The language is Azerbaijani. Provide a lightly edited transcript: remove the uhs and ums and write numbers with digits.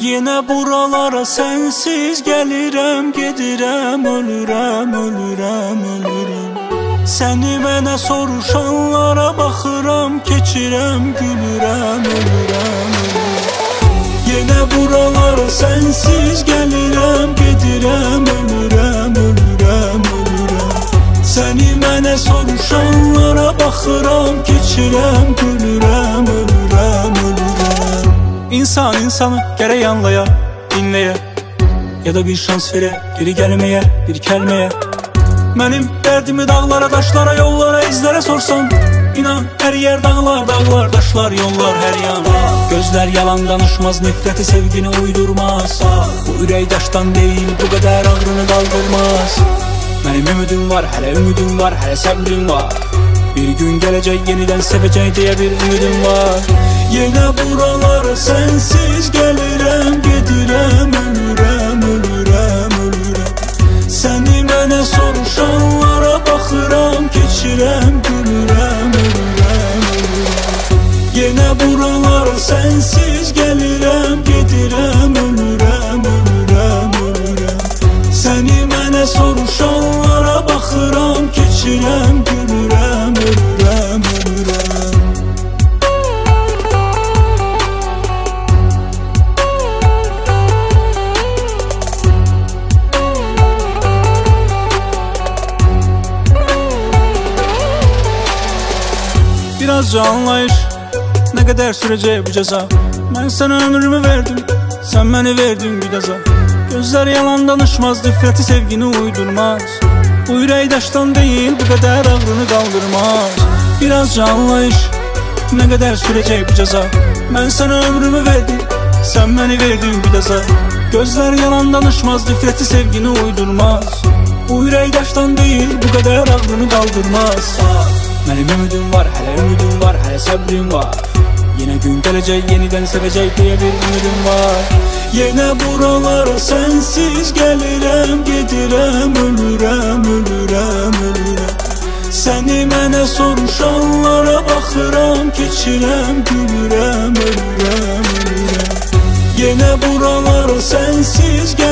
Yenə buralara sensiz gəlirəm, gedirəm, ölürəm, ölürəm, ölürəm. Səni mənə soruşanlara baxıram, keçirəm, gülürəm, ölürəm, ölürəm. Yenə buralara sensiz gəlirəm, gedirəm, ölürəm, ölürəm, ölürəm. Səni mənə soruşanlara baxıram, keçirəm, gülürəm, ölürəm, ölürəm. İnsan insanı gərək anlaya, dinləyə, ya da bir şans verə, geri gəlməyə, bir kəlməyə. Mənim dərdimi dağlara, daşlara, yollara, izlərə sorsan, İnan hər yer dağlar, dağlar, daşlar, yollar hər yan. Gözlər yalan danışmaz, nifrəti sevgini uydurmaz. Bu ürək daşdan deyil, bu qədər ağrını qaldırmaz. Mənim ümidim var, hələ ümidim var, hələ səbrim var. Bir gün gələcək, yenidən sevəcək deyə bir ümidim var. Yenə buralara sensiz gəlirəm, gedirəm, ölürəm, ölürəm, ölürəm. Səni mənə soruşanlara baxıram, keçirəm, gülürəm, ölürəm, ölürəm. Yenə buralara sensiz gəlirəm, gedirəm, ölürəm, ölürəm, ölürəm. Səni mənə soruşanlara baxıram, keçirəm, gülürəm, ölürəm, ölürəm. Birazca anlayış, nə qədər sürəcək bu cəza. Mən sənə ömrümü verdim, sən məni verdin güdaza. Gözlər yalan danışmaz, nifrəti sevgini uydurmaz. Bu ürək daşdan deyil, bu qədər ağrını qaldırmaz. Birazca anlayış, nə qədər sürəcək bu cəza. Mən sənə ömrümü verdim, sən məni verdin güdaza. Gözlər yalan danışmaz, nifrəti sevgini uydurmaz. Bu ürək daşdan deyil, bu qədər ağrını qaldırmaz. Mənim ümidim var, hələ ümidim var, hələ səbrim var. Yenə gün gələcək, yenidən sevəcək deyə bir ümidim var. Yenə buralara sensiz gəlirəm, gedirəm, ölürəm, ölürəm, ölürəm. Səni mənə soruşanlara baxıram, keçirəm, gülürəm, ölürəm, ölürəm. Yenə buralara sensiz